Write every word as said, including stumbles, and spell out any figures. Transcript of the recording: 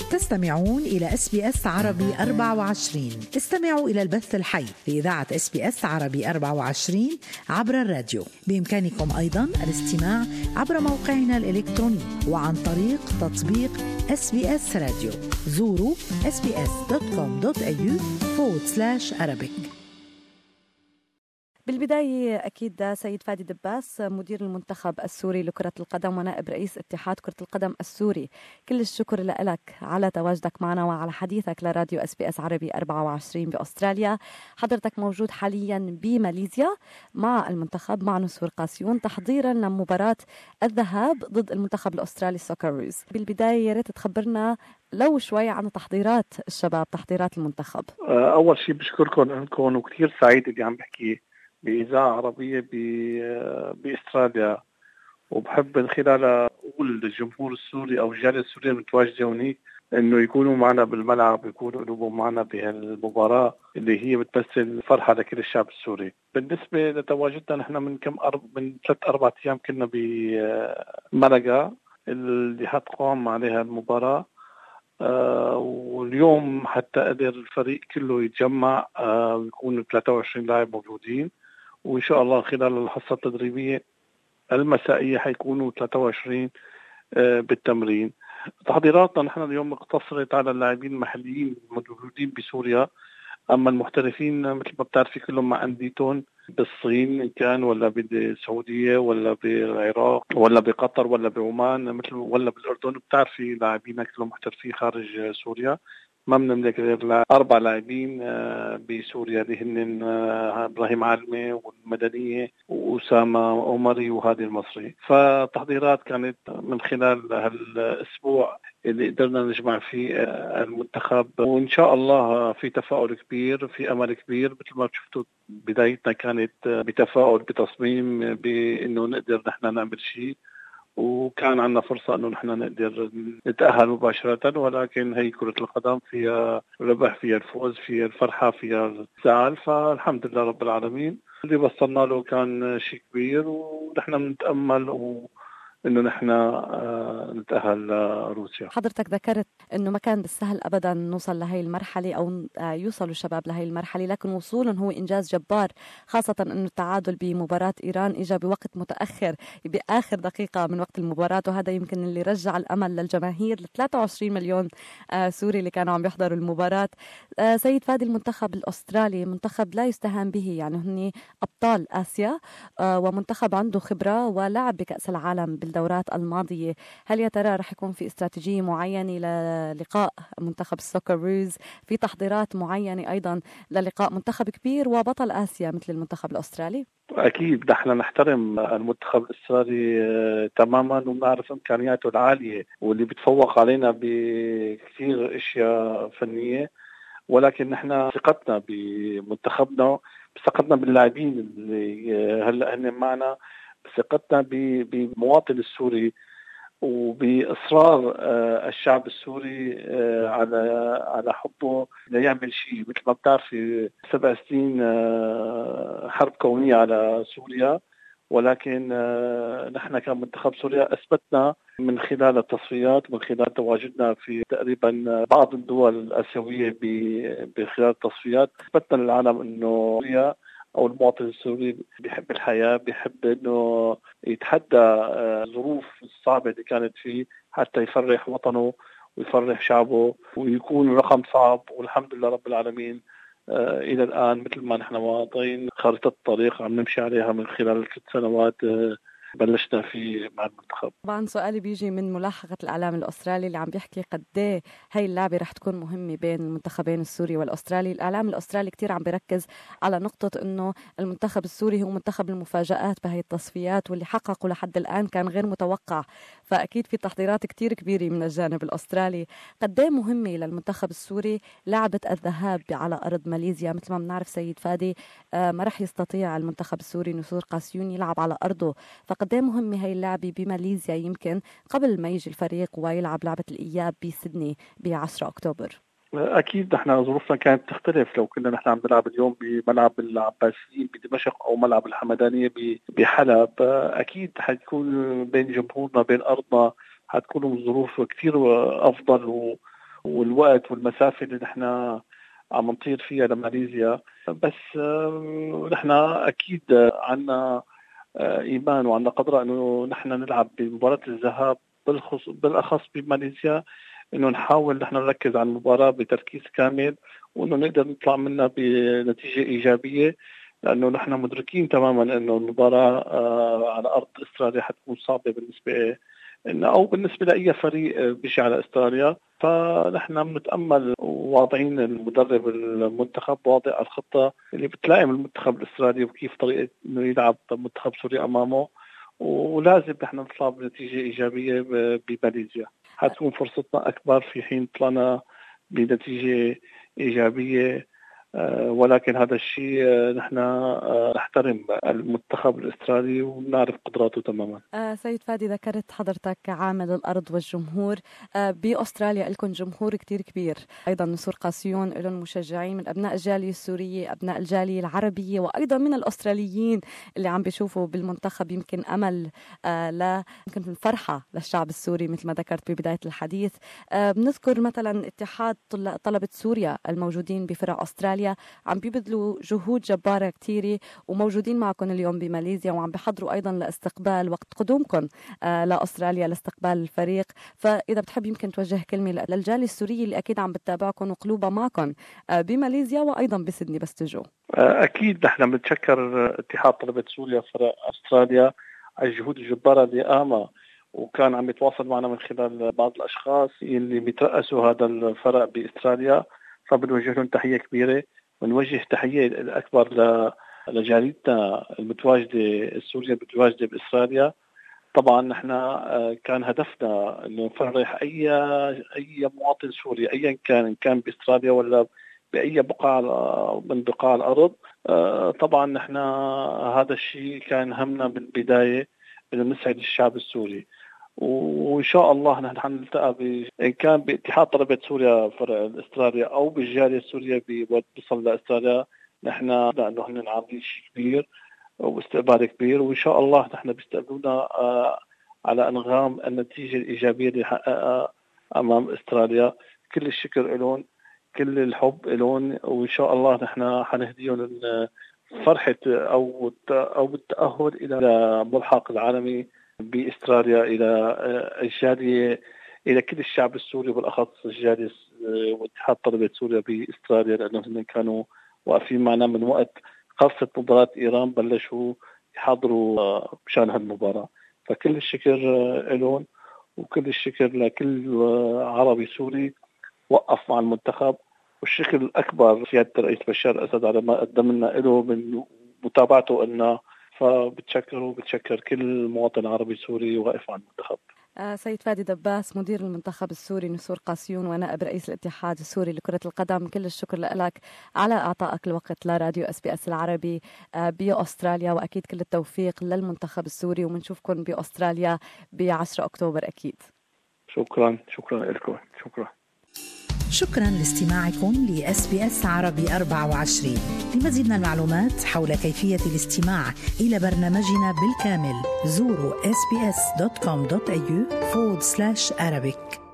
تستمعون إلى إس بي إس عربي أربعة وعشرين. استمعوا إلى البث الحي لإذاعة إس بي إس عربي أربعة وعشرين عبر الراديو. بإمكانكم أيضاً الاستماع عبر موقعنا الإلكتروني وعن طريق تطبيق إس بي إس راديو. زوروا إس بي إس دوت كوم دوت إيه يو forward slash Arabic. بالبداية أكيد سيد فادي دباس مدير المنتخب السوري لكرة القدم ونائب رئيس اتحاد كرة القدم السوري، كل الشكر لك على تواجدك معنا وعلى حديثك لراديو اس بي اس عربي أربعة وعشرين بأستراليا. حضرتك موجود حاليا بماليزيا مع المنتخب مع نسور قاسيون تحضيرا لمباراة الذهاب ضد المنتخب الأسترالي السوكروز. بالبداية يا ريت تخبرنا لو شوي عن تحضيرات الشباب، تحضيرات المنتخب. أول شيء بشكركم أنكم وكثير سعيد اللي عم بحكي بإذاعة عربية بأستراليا، وبحب من خلالها أقول للجمهور السوري أو الجالية السورية المتواجدة هونيك إنه يكونوا معنا بالملعب، يكونوا قلوبهم معنا بهالمباراة اللي هي بتمثل فرحة لكل الشعب السوري. بالنسبة لتواجدنا نحن من كم أرب من ثلاث أربع أيام كنا بملقا اللي هتقام عليها المباراة، آه واليوم حتى قدر الفريق كله يتجمع، آه ويكون ثلاثة وعشرين لاعب موجودين، وإن شاء الله خلال الحصة التدريبية المسائية حيكونوا ثلاثة وعشرين آه بالتمرين. تحضيراتنا نحن اليوم اقتصرت على اللاعبين المحليين الموجودين بسوريا، أما المحترفين مثل ما بتعرفي كلهم مع أنديتهم بالصين كان ولا بالسعودية ولا بالعراق ولا بقطر ولا بعمان مثل ولا بالأردن. بتعرفي لاعبين كلهم محترفين خارج سوريا، ما بنملك غير أربع لاعبين بسوريا اللي هن إبراهيم عالمي والمدنية وأسامة عمري وهادي المصري. فتحضيرات كانت من خلال هالأسبوع اللي قدرنا نجمع فيه المنتخب، وإن شاء الله في تفاؤل كبير، في أمل كبير. مثل ما شفتوا بدايتنا كانت بتفاؤل بتصميم بأنه نقدر نحن نعمل شيء، وكان عندنا فرصة أنه نحن نقدر نتأهل مباشرة، ولكن هي كرة القدم فيها ربح، فيها الفوز، فيها الفرحة، فيها الزعل. فالحمد لله رب العالمين اللي وصلنا له كان شيء كبير، ونحن بنتأمل و إنه نحن آه نتأهل لروسيا. حضرتك ذكرت إنه ما كان بالسهل أبدا نوصل لهي المرحلة أو آه يوصلوا الشباب لهي المرحلة، لكن وصولهم هو إنجاز جبار، خاصة إنه التعادل بمباراة إيران إجا بوقت متأخر بآخر دقيقة من وقت المباراة، وهذا يمكن اللي رجع الأمل للجماهير ل ثلاثة وعشرين مليون آه سوري اللي كانوا عم يحضروا المباراة. آه سيد فادي، المنتخب الأسترالي منتخب لا يستهان به، يعني هن أبطال آسيا آه ومنتخب عنده خبرة ولعب بكأس العالم الدورات الماضية. هل يا ترى رح يكون في استراتيجية معينة للقاء منتخب السوكروز، في تحضيرات معينة أيضا للقاء منتخب كبير وبطل آسيا مثل المنتخب الأسترالي؟ أكيد نحن نحترم المنتخب الأسترالي تماما، ونعرف إمكانياته العالية واللي بتفوق علينا بكثير أشياء فنية، ولكن نحن ثقتنا بمنتخبنا، ثقتنا باللاعبين اللي هلا هن معنا، ثقتنا بمواطن السوري وبإصرار الشعب السوري على على حبه ليعمل شيء. مثل ما بتعرفي سبع سنين حرب كونية على سوريا، ولكن نحن كمنتخب سوريا أثبتنا من خلال التصفيات ومن خلال تواجدنا في تقريبا بعض الدول الآسيوية بخلال التصفيات، أثبتنا للعالم إنه سوريا أو المواطن السوري بيحب الحياة، بيحب إنه يتحدى الظروف الصعبة اللي كانت فيه حتى يفرح وطنه ويفرح شعبه ويكون رقم صعب. والحمد لله رب العالمين آه إلى الآن مثل ما نحن واضعين خارطة الطريق عم نمشي عليها من خلال الست سنوات آه بلشنا في مع المنتخب. طبعا سؤالي بيجي من ملاحقة الإعلام الأسترالي اللي عم بيحكي قد ايه هاي اللعبة رح تكون مهمة بين المنتخبين السوري والأسترالي. الإعلام الأسترالي كتير عم بيركز على نقطة إنه المنتخب السوري هو منتخب المفاجآت بهاي التصفيات، واللي حققه لحد الآن كان غير متوقع، فأكيد في تحضيرات كتير كبيرة من الجانب الأسترالي. قد ايه مهمة للمنتخب السوري لعبة الذهاب على أرض ماليزيا؟ مثل ما بنعرف سيد فادي آه ما رح يستطيع المنتخب السوري نسور قاسيون يلعب على أرضه، فقد ايه مهمة هاي اللعبة بماليزيا يمكن قبل ما يجي الفريق ويلعب لعبة الإياب بسيدني بعشرة أكتوبر؟ أكيد نحن ظروفنا كانت تختلف لو كنا نحن عم نلعب اليوم بملعب العباسيين بدمشق أو ملعب الحمدانية بحلب. أكيد حتكون بين جمهورنا بين أرضنا حتكون الظروف كثير أفضل والوقت والمسافة اللي نحن عم نطير فيها لماليزيا. بس نحن أكيد عنا إيمان وعنا قدرة أنه نحن نلعب بمباراة الذهاب بالأخص بماليزيا، أنه نحاول نحن نركز على المباراة بتركيز كامل وأنه نقدر نطلع منها بنتيجة إيجابية، لأنه نحن مدركين تماما أنه المباراة على أرض أستراليا حتكون صعبة بالنسبة لنا أو بالنسبة لأي فريق بيجي على أستراليا. فنحن بنتأمل وواضعين المدرب المنتخب واضع الخطة اللي بتلائم المنتخب الأسترالي وكيف طريقة إنه يلعب منتخب سوريا أمامه، ولازم نحن نطلع بنتيجة إيجابية بماليزيا. حتكون فرصتنا أكبر في حين طلعنا بنتيجة إيجابية، ولكن هذا الشيء نحن نحترم المنتخب الأسترالي ونعرف قدراته تماما. آه سيد فادي، ذكرت حضرتك عامل الأرض والجمهور. آه بأستراليا لكم جمهور كتير كبير، أيضا نسور قاسيون لهم مشجعين من أبناء الجالية السورية، أبناء الجالية العربية، وأيضا من الأستراليين اللي عم بيشوفوا بالمنتخب يمكن أمل آه لا يمكن فرحة للشعب السوري مثل ما ذكرت ببداية الحديث. آه بنذكر مثلا اتحاد طلبة سوريا الموجودين بفرع أستراليا عم بيبذلوا جهود جبارة كتيرة وموجودين معكم اليوم بماليزيا، وعم بيحضروا أيضا لاستقبال وقت قدومكم آه لأستراليا لاستقبال الفريق. فإذا بتحب يمكن توجه كلمة للجالية السورية اللي أكيد عم بتتابعكم وقلوبها معكم آه بماليزيا وأيضا بسيدني بس تجوا. أكيد نحن بنتشكر اتحاد طلبة سوريا فرع أستراليا على الجهود الجبارة اللي قامها، وكان عم يتواصل معنا من خلال بعض الأشخاص اللي بيترأسوا هذا الفرع بأستراليا، فبنوجه لهم تحية كبيرة. ونوجه تحية الأكبر لجاليتنا المتواجدة السورية المتواجدة بإسرائيل. طبعا نحن كان هدفنا أنه نفرح أي أي مواطن سوري أيا كان، إن كان بإسرائيل ولا بأي بقعة من بقاع الأرض. طبعا نحن هذا الشيء كان همنا بالبداية أنه نسعد الشعب السوري، وإن شاء الله نحن حنلتقى إن كان باتحاد طلبة سوريا فرع أستراليا أو بالجالية السورية بوصل لأستراليا. نحن لأنه نحن عاملين شيء كبير واستقبال كبير، وإن شاء الله نحن بيستقبلونا على أنغام النتيجة الإيجابية اللي حققها أمام أستراليا. كل الشكر لهم، كل الحب لهم، وإن شاء الله نحن حنهديهم فرحة أو أو التأهل إلى الملحق العالمي بإستراليا، إلى الجالية، إلى كل الشعب السوري بالأخص الجالية واتحاد طلبة سوريا بإستراليا، لأنهم كانوا واقفين معنا من وقت خاصة مباراة إيران بلشوا يحضروا مشان هالمباراة. فكل الشكر لهم وكل الشكر لكل عربي سوري وقف مع المنتخب، والشكر الأكبر سيادة الرئيس بشار الأسد على ما قدم لنا له من متابعته لنا. فبتشكر وبتشكر كل مواطن عربي سوري واقف عن المنتخب. آه سيد فادي دباس مدير المنتخب السوري نسور قاسيون ونائب رئيس الاتحاد السوري لكرة القدم، كل الشكر لك على إعطائك الوقت لراديو اس بي اس العربي آه بأستراليا، وأكيد كل التوفيق للمنتخب السوري، ومنشوفكم بأستراليا بعشرة أكتوبر أكيد. شكرا شكرا لكم. شكرا شكرا لاستماعكم لإس بي إس عربي أربعة وعشرين. لمزيد من المعلومات حول كيفية الاستماع إلى برنامجنا بالكامل زوروا إس بي إس دوت كوم دوت إيه يو forward slash Arabic.